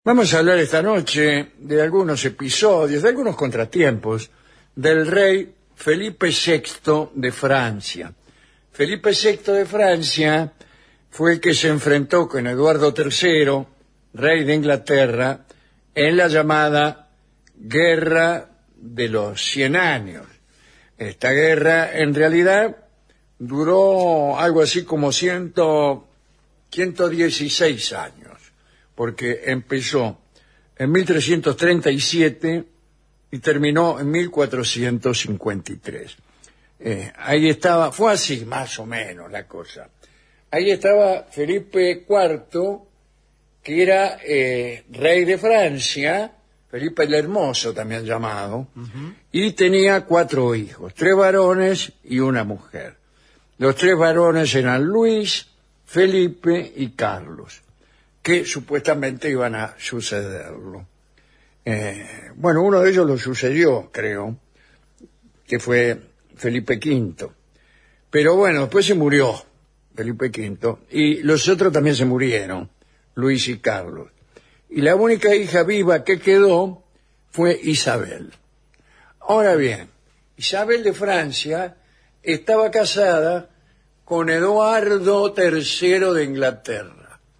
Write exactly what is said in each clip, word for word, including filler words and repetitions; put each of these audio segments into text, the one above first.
Vamos a hablar esta noche de algunos episodios, de algunos contratiempos del rey Felipe sexto de Francia. Felipe sexto de Francia fue el que se enfrentó con Eduardo tercero, rey de Inglaterra, en la llamada Guerra de los Cien Años. Esta guerra, en realidad, duró algo así como ciento, ciento dieciséis años. Porque empezó en mil trescientos treinta y siete y terminó en mil cuatrocientos cincuenta y tres. Eh, ahí estaba, fue así más o menos la cosa. Ahí estaba Felipe cuarto, que era eh, rey de Francia, Felipe el Hermoso también llamado, uh-huh. Y tenía cuatro hijos, tres varones y una mujer. Los tres varones eran Luis, Felipe y Carlos, que supuestamente iban a sucederlo. Eh, bueno, uno de ellos lo sucedió, creo, que fue Felipe quinto. Pero bueno, después se murió Felipe quinto, y los otros también se murieron, Luis y Carlos. Y la única hija viva que quedó fue Isabel. Ahora bien, Isabel de Francia estaba casada con Eduardo tercero de Inglaterra.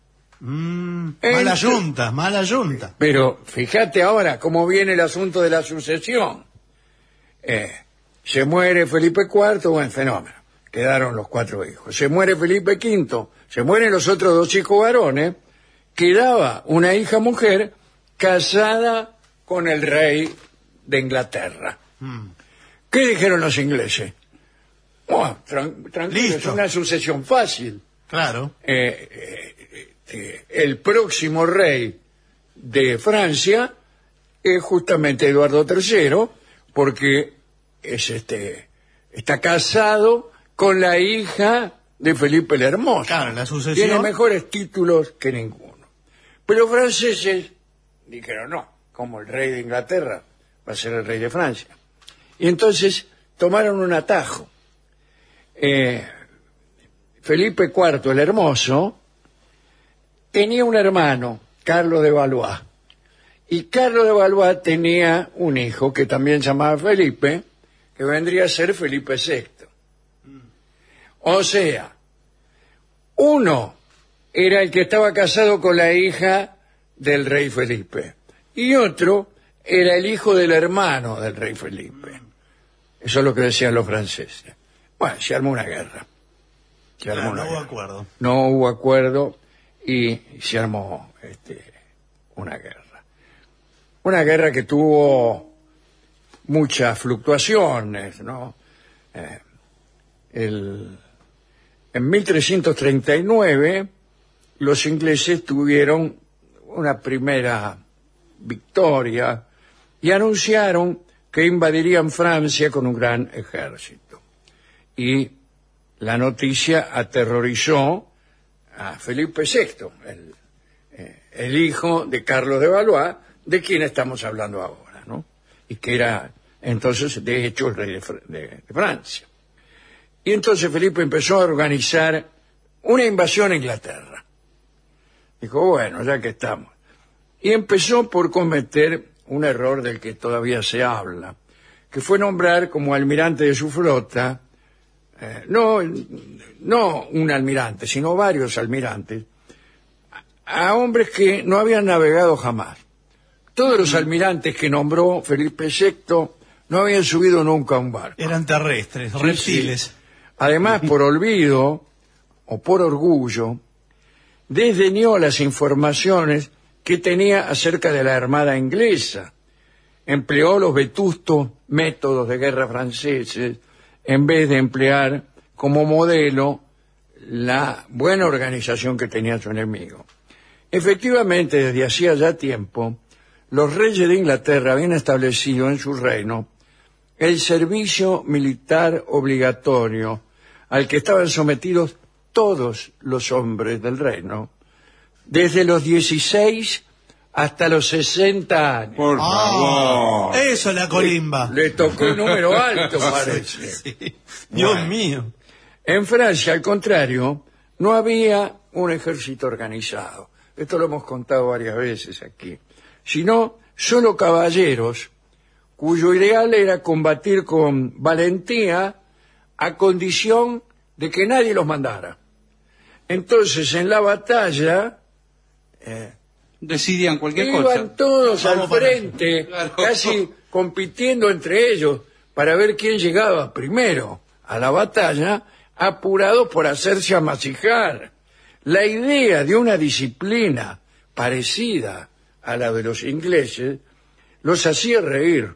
Mm, mala Entre... yunta, mala yunta. Pero fíjate ahora cómo viene el asunto de la sucesión. Eh, se muere Felipe cuarto, buen fenómeno. Quedaron los cuatro hijos. Se muere Felipe quinto, se mueren los otros dos hijos varones. Quedaba una hija mujer casada con el rey de Inglaterra. Mm. ¿Qué dijeron los ingleses? Oh, tran tranquilo, es una sucesión fácil. Claro. Eh, eh, el próximo rey de Francia es justamente Eduardo tercero, porque es este está casado con la hija de Felipe el Hermoso. Claro, la sucesión. Tiene mejores títulos que ninguno. Pero los franceses dijeron, no, como el rey de Inglaterra va a ser el rey de Francia. Y entonces tomaron un atajo. Eh, Felipe cuarto el Hermoso tenía un hermano, Carlos de Valois, y Carlos de Valois tenía un hijo que también se llamaba Felipe, que vendría a ser Felipe sexto. O sea, uno era el que estaba casado con la hija del rey Felipe, y otro era el hijo del hermano del rey Felipe. Eso es lo que decían los franceses. Bueno, se armó una guerra. Se armó Ah, una no hubo guerra. acuerdo. No hubo acuerdo. Y se armó este, una guerra. Una guerra que tuvo muchas fluctuaciones, ¿no? Eh, el, en mil trescientos treinta y nueve los ingleses tuvieron una primera victoria y anunciaron que invadirían Francia con un gran ejército. Y la noticia aterrorizó a Felipe sexto, el, eh, el hijo de Carlos de Valois, de quien estamos hablando ahora, ¿no? Y que era entonces, de hecho, el rey de, de, de Francia. Y entonces Felipe empezó a organizar una invasión a Inglaterra. Dijo, bueno, ya que estamos. Y empezó por cometer un error del que todavía se habla, que fue nombrar como almirante de su flota Eh, no, no un almirante, sino varios almirantes, a, a hombres que no habían navegado jamás. Todos los almirantes que nombró Felipe sexto no habían subido nunca a un barco. Eran terrestres, Sí, reptiles. sí. Además, por olvido o por orgullo, desdeñó las informaciones que tenía acerca de la armada inglesa. Empleó los vetustos métodos de guerra franceses en vez de emplear como modelo la buena organización que tenía su enemigo. Efectivamente, desde hacía ya tiempo, los reyes de Inglaterra habían establecido en su reino el servicio militar obligatorio al que estaban sometidos todos los hombres del reino, desde los dieciséis hasta los sesenta años. Por favor. Ah, eso es la colimba. Le, le tocó un número alto, parece. Sí. Dios Bueno. mío. En Francia, al contrario, no había un ejército organizado. esto lo hemos contado varias veces aquí, sino solo caballeros cuyo ideal era combatir con valentía a condición de que nadie los mandara. Entonces, en la batalla eh, Decidían cualquier iban cosa. todos Vamos al para frente, allá. Claro. casi compitiendo entre ellos para ver quién llegaba primero a la batalla, apurados por hacerse amasijar. La idea de una disciplina parecida a la de los ingleses los hacía reír.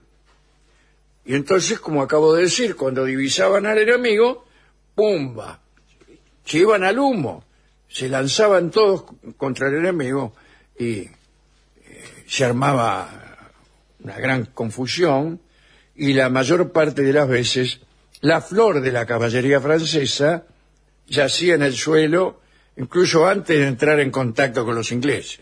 Y entonces, como acabo de decir, cuando divisaban al enemigo, ¡pumba! Se iban al humo, se lanzaban todos contra el enemigo y eh, se armaba una gran confusión, y la mayor parte de las veces la flor de la caballería francesa yacía en el suelo incluso antes de entrar en contacto con los ingleses.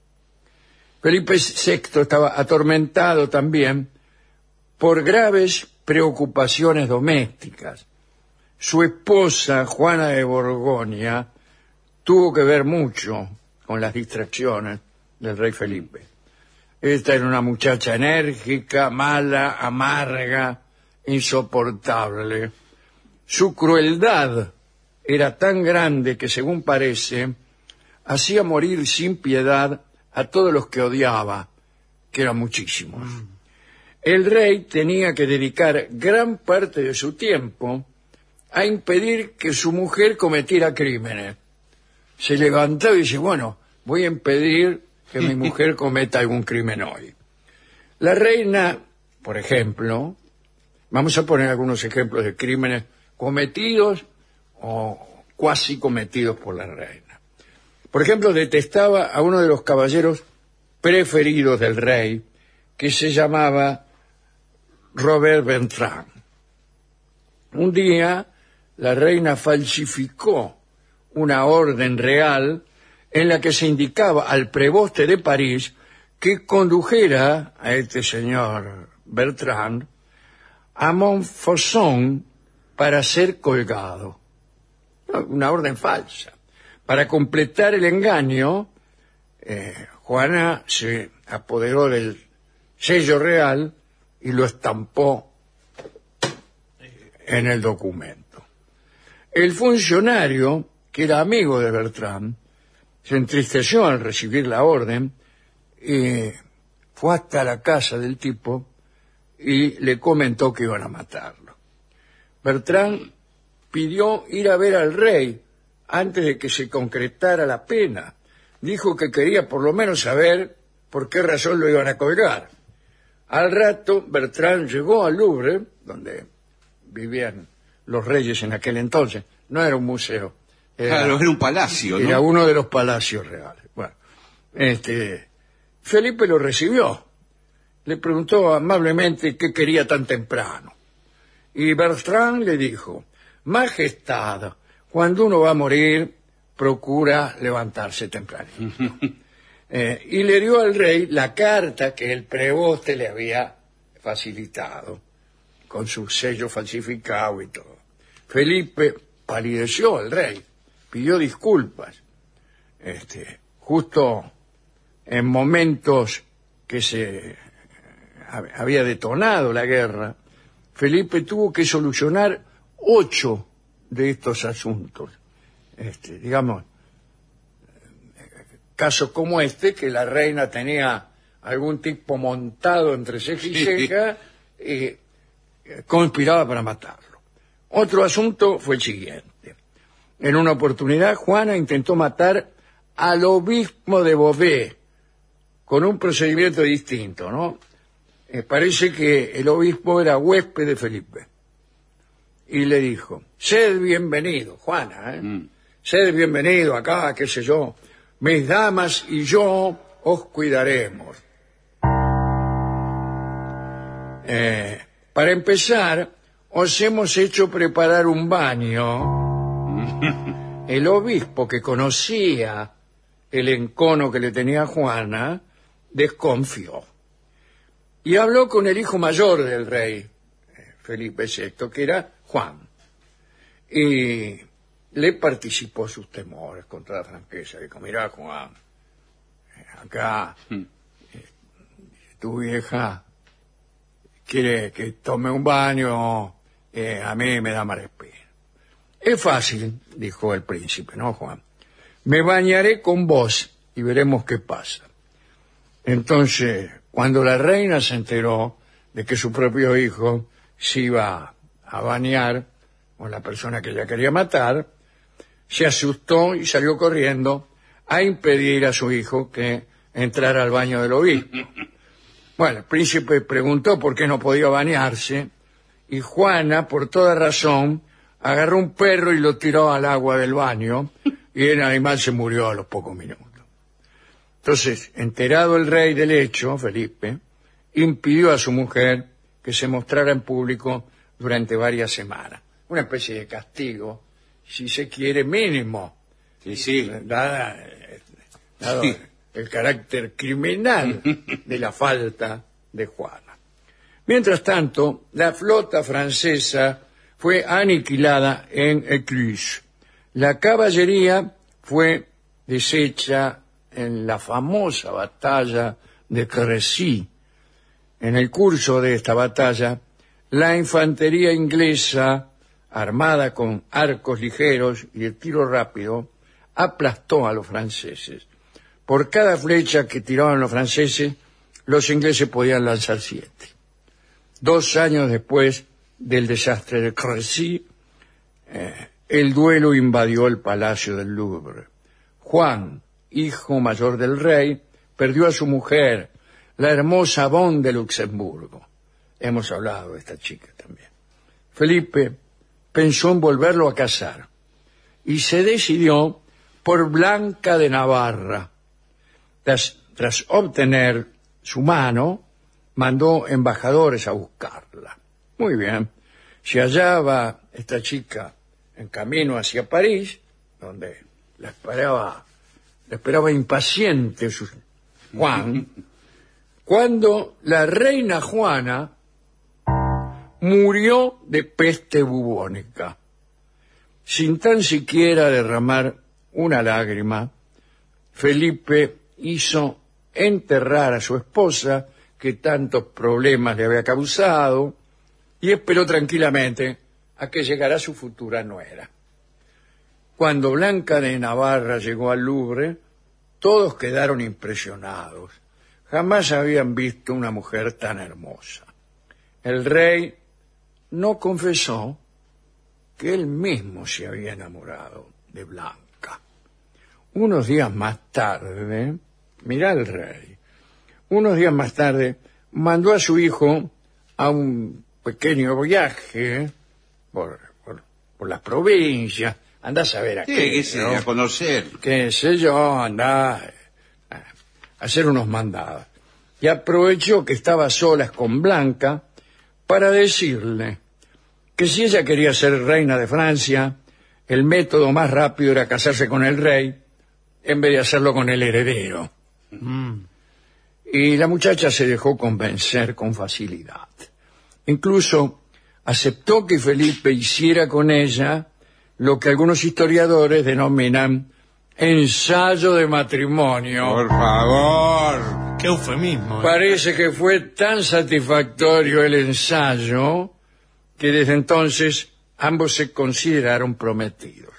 Felipe sexto estaba atormentado también por graves preocupaciones domésticas. Su esposa, Juana de Borgoña, tuvo que ver mucho con las distracciones del rey Felipe. Esta era una muchacha enérgica, mala, amarga, insoportable. Su crueldad era tan grande que, según parece, hacía morir sin piedad a todos los que odiaba, que eran muchísimos. El rey tenía que dedicar gran parte de su tiempo a impedir que su mujer cometiera crímenes. Se levantaba y dice, bueno, voy a impedir que mi mujer cometa algún crimen hoy. La reina, por ejemplo, vamos a poner algunos ejemplos de crímenes cometidos o cuasi cometidos por la reina. Por ejemplo, detestaba a uno de los caballeros preferidos del rey, que se llamaba Robert Bertrand. Un día, la reina falsificó una orden real en la que se indicaba al preboste de París que condujera a este señor Bertrand a Montfaucon para ser colgado. Una orden falsa. Para completar el engaño, eh, Juana se apoderó del sello real y lo estampó en el documento. El funcionario, que era amigo de Bertrand, se entristeció al recibir la orden y fue hasta la casa del tipo y le comentó que iban a matarlo. Bertrand pidió ir a ver al rey antes de que se concretara la pena. Dijo que quería por lo menos saber por qué razón lo iban a colgar. Al rato, Bertrand llegó al Louvre, donde vivían los reyes en aquel entonces. No era un museo. Era, Claro, era un palacio, ¿no? Era uno de los palacios reales. Bueno, este, Felipe lo recibió. Le preguntó amablemente qué quería tan temprano. Y Bertrand le dijo, Majestad, cuando uno va a morir, procura levantarse tempranito. eh, y le dio al rey la carta que el preboste le había facilitado, con su sello falsificado y todo. Felipe palideció al rey, pidió disculpas. Este, justo en momentos que se había detonado la guerra, Felipe tuvo que solucionar ocho de estos asuntos. Este, digamos, casos como este, que la reina tenía algún tipo montado entre ceja y ceja y conspiraba para matarlo. Otro asunto fue el siguiente. En una oportunidad, Juana intentó matar al obispo de Beauvais con un procedimiento distinto, ¿no? Eh, parece que el obispo era huésped de Felipe. Y le dijo, sed bienvenido, Juana, ¿eh? Mm. Sed bienvenido acá, qué sé yo. Mis damas y yo os cuidaremos. Eh, para empezar, os hemos hecho preparar un baño. El obispo, que conocía el encono que le tenía Juana, desconfió. Y habló con el hijo mayor del rey, Felipe sexto, que era Juan. Y le participó sus temores contra la franqueza. Dijo, mirá, Juan, acá eh, tu vieja quiere que tome un baño, eh, a mí me da mala espina. Es fácil, dijo el príncipe, ¿no, Juan? Me bañaré con vos y veremos qué pasa. Entonces, cuando la reina se enteró de que su propio hijo se iba a bañar con la persona que ella quería matar, se asustó y salió corriendo a impedir a su hijo que entrara al baño del obispo. Bueno, el príncipe preguntó por qué no podía bañarse y Juana, por toda razón, agarró un perro y lo tiró al agua del baño y el animal se murió a los pocos minutos. Entonces, enterado el rey del hecho, Felipe, impidió a su mujer que se mostrara en público durante varias semanas. Una especie de castigo, si se quiere, mínimo. Sí, sí. Dada, dado sí. el carácter criminal de la falta de Juana. Mientras tanto, la flota francesa fue aniquilada en Ecluse. La caballería fue deshecha en la famosa batalla de Crécy. En el curso de esta batalla, la infantería inglesa, armada con arcos ligeros y el tiro rápido, aplastó a los franceses. Por cada flecha que tiraban los franceses, los ingleses podían lanzar siete. Dos años después del desastre de Crécy, eh, el duelo invadió el palacio del Louvre. Juan, hijo mayor del rey, perdió a su mujer, la hermosa Bonne de Luxemburgo. Hemos hablado de esta chica también. Felipe pensó en volverlo a casar y se decidió por Blanca de Navarra. Tras, tras obtener su mano, mandó embajadores a buscarla. Muy bien. Se hallaba esta chica en camino hacia París, donde la esperaba, la esperaba impaciente su Juan, cuando la reina Juana murió de peste bubónica. Sin tan siquiera derramar una lágrima, Felipe hizo enterrar a su esposa, que tantos problemas le había causado, y esperó tranquilamente a que llegara su futura nuera. Cuando Blanca de Navarra llegó al Louvre, todos quedaron impresionados. Jamás habían visto una mujer tan hermosa. El rey no confesó que él mismo se había enamorado de Blanca. Unos días más tarde, mirá el rey, unos días más tarde mandó a su hijo a un pequeño viaje por, por, por las provincias. Andá a saber a Sí, qué, qué sé, ¿no? a conocer. Qué sé yo, andá a hacer unos mandados. Y aprovechó que estaba a solas con Blanca para decirle que si ella quería ser reina de Francia, el método más rápido era casarse con el rey en vez de hacerlo con el heredero. Mm. Y la muchacha se dejó convencer con facilidad. Incluso aceptó que Felipe hiciera con ella lo que algunos historiadores denominan ensayo de matrimonio. Por favor. Qué eufemismo. ¿eh? Parece que fue tan satisfactorio el ensayo que desde entonces ambos se consideraron prometidos.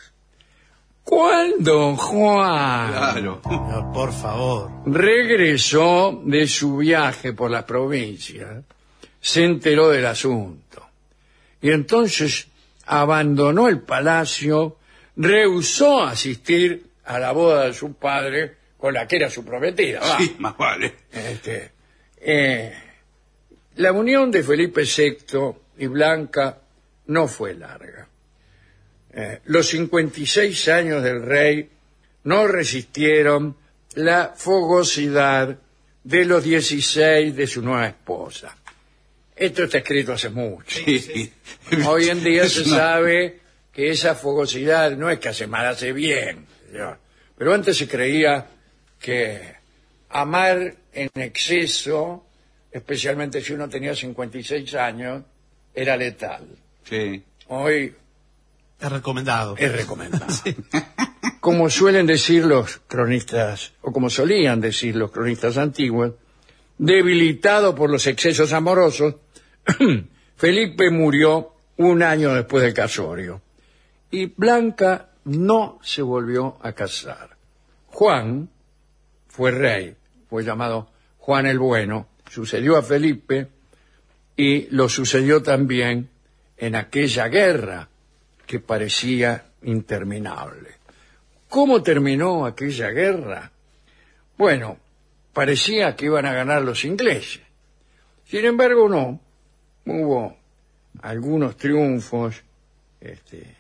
Cuando Juan Claro. No, por favor. regresó de su viaje por la provincia, se enteró del asunto. Y entonces abandonó el palacio, rehusó asistir a la boda de su padre, con la que era su prometida. Va. Sí, más vale. Este, eh, la unión de Felipe sexto y Blanca no fue larga. Eh, los cincuenta y seis años del rey no resistieron la fogosidad de los dieciséis de su nueva esposa. Esto está escrito hace mucho. Sí. Hoy en día Es se una- sabe que esa fogosidad no es que hace mal, hace bien. ¿No? Pero antes se creía que amar en exceso, especialmente si uno tenía cincuenta y seis años, era letal. Sí. Hoy Es recomendado. es recomendado. como suelen decir los cronistas, o como solían decir los cronistas antiguos, debilitado por los excesos amorosos, Felipe murió un año después del casorio. Y Blanca no se volvió a casar. Juan fue rey, fue llamado Juan el Bueno, sucedió a Felipe y lo sucedió también en aquella guerra que parecía interminable. ¿Cómo terminó aquella guerra? Bueno, parecía que iban a ganar los ingleses. Sin embargo, no. Hubo algunos triunfos, este,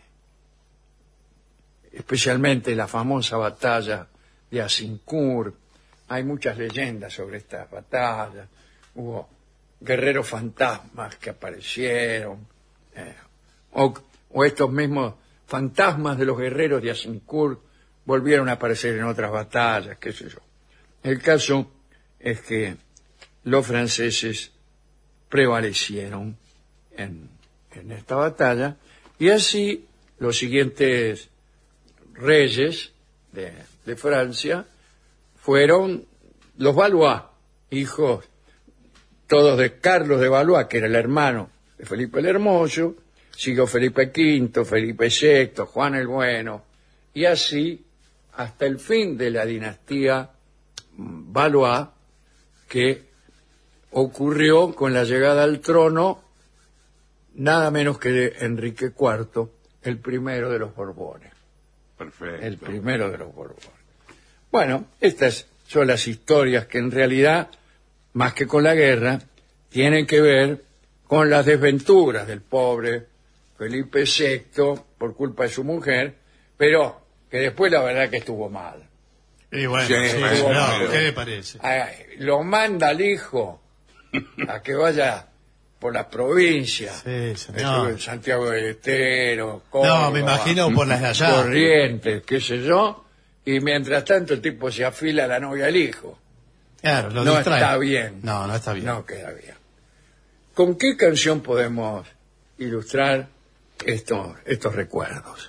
especialmente la famosa batalla de Azincourt. Hay muchas leyendas sobre esta batalla. Hubo guerreros fantasmas que aparecieron, eh, o, o estos mismos fantasmas de los guerreros de Azincourt volvieron a aparecer en otras batallas, qué sé yo. El caso es que los franceses prevalecieron en, en esta batalla y así los siguientes reyes de, de Francia fueron los Valois, hijos todos de Carlos de Valois, que era el hermano de Felipe el Hermoso, siguió Felipe quinto, Felipe sexto, Juan el Bueno, y así hasta el fin de la dinastía Valois, que ocurrió con la llegada al trono nada menos que de Enrique cuarto, el primero de los Borbones. Perfecto. El primero de los Borbones. Bueno, estas son las historias que en realidad, más que con la guerra, tienen que ver con las desventuras del pobre Felipe sexto por culpa de su mujer, pero que después la verdad que estuvo mal. Y bueno, Sí, sí, bueno, no, pero- ¿qué le parece? Ay, lo manda al hijo a que vaya por las provincias. Sí, señor. Estuvo en Santiago del Estero, No, Córdoba, me imagino por las de allá. Corrientes, qué sé yo, y mientras tanto el tipo se afila a la novia al hijo. Claro, lo No distrae. está bien. No, no está bien. No queda bien. ¿Con qué canción podemos ilustrar estos, estos recuerdos?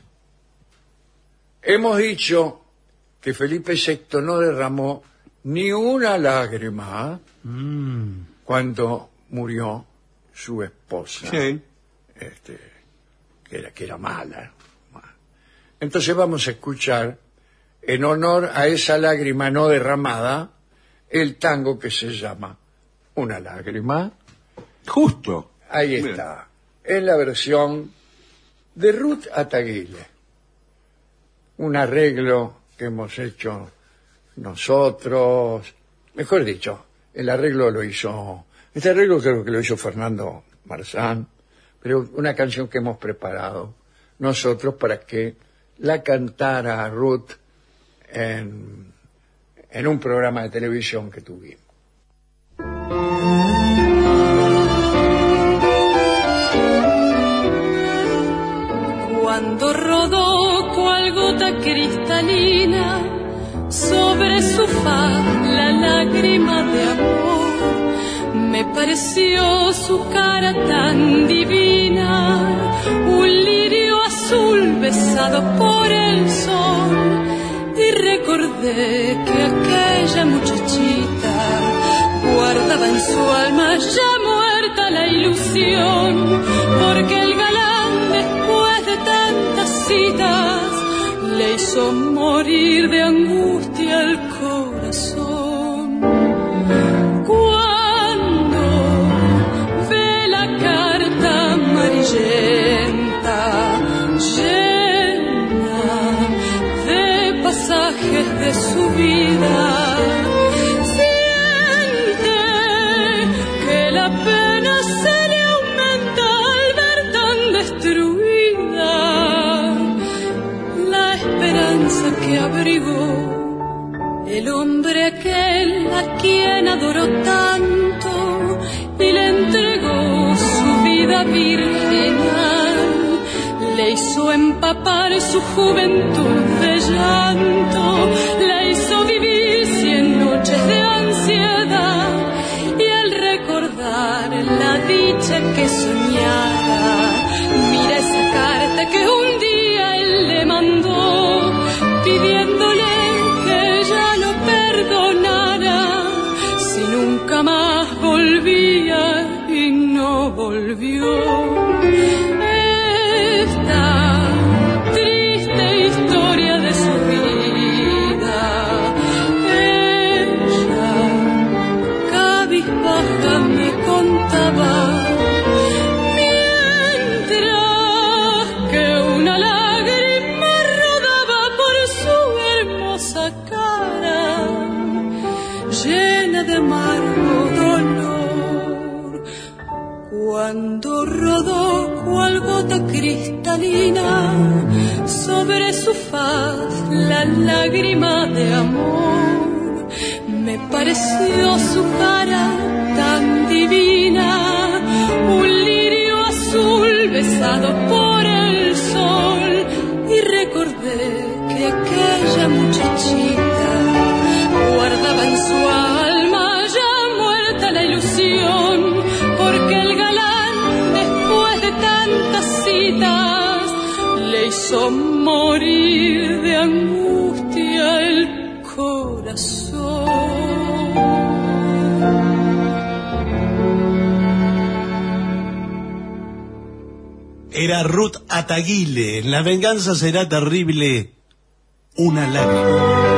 Hemos dicho que Felipe sexto no derramó ni una lágrima Mm, cuando murió su esposa, Sí. este, que, era, que era mala. Entonces vamos a escuchar, en honor a esa lágrima no derramada, el tango que se llama Una lágrima. Justo. Ahí Bien. está, en la versión de Ruth Ataguile. Un arreglo que hemos hecho nosotros, mejor dicho, el arreglo lo hizo, este arreglo creo que lo hizo Fernando Marzán, pero una canción que hemos preparado nosotros para que la cantara Ruth en, en un programa de televisión que tuvimos. Cuando rodó cual gota cristalina sobre su faz la lágrima de amor, me pareció su cara tan divina, un lirio azul besado por el sol, y recordé que aquella muchachita guardaba en su alma ya muerta la ilusión, porque el galán después de tantas citas le hizo morir de angustia el corazón. Cuando ve la carta amarillenta llena de pasajes de su vida, siente que la pena se le aumenta al ver tan destruida la esperanza que abrigó el hombre aquel a quien adoró tanto y le entregó su vida virginal, le hizo empapar su juventud de llanto, le hizo vivir cien noches de ansiedad, y al recordar la dicha que soñaba, mira esa carta que un día él le mandó pidiendo más volvía y no volvió. Esta triste historia de su vida, ella cabizbaja me contaba, mientras que una lágrima rodaba por su hermosa cara, llena de amargo dolor. Cuando rodó cual gota cristalina sobre su faz la lágrima de amor, me pareció su cara tan divina, un lirio azul besado por el sol, y recordé que aquella muchachita guardaba en su alma ya muerta la ilusión, porque el galán, después de tantas citas, le hizo morir de angustia el corazón. Era Ruth Ataguile, en La venganza será terrible, una lágrima.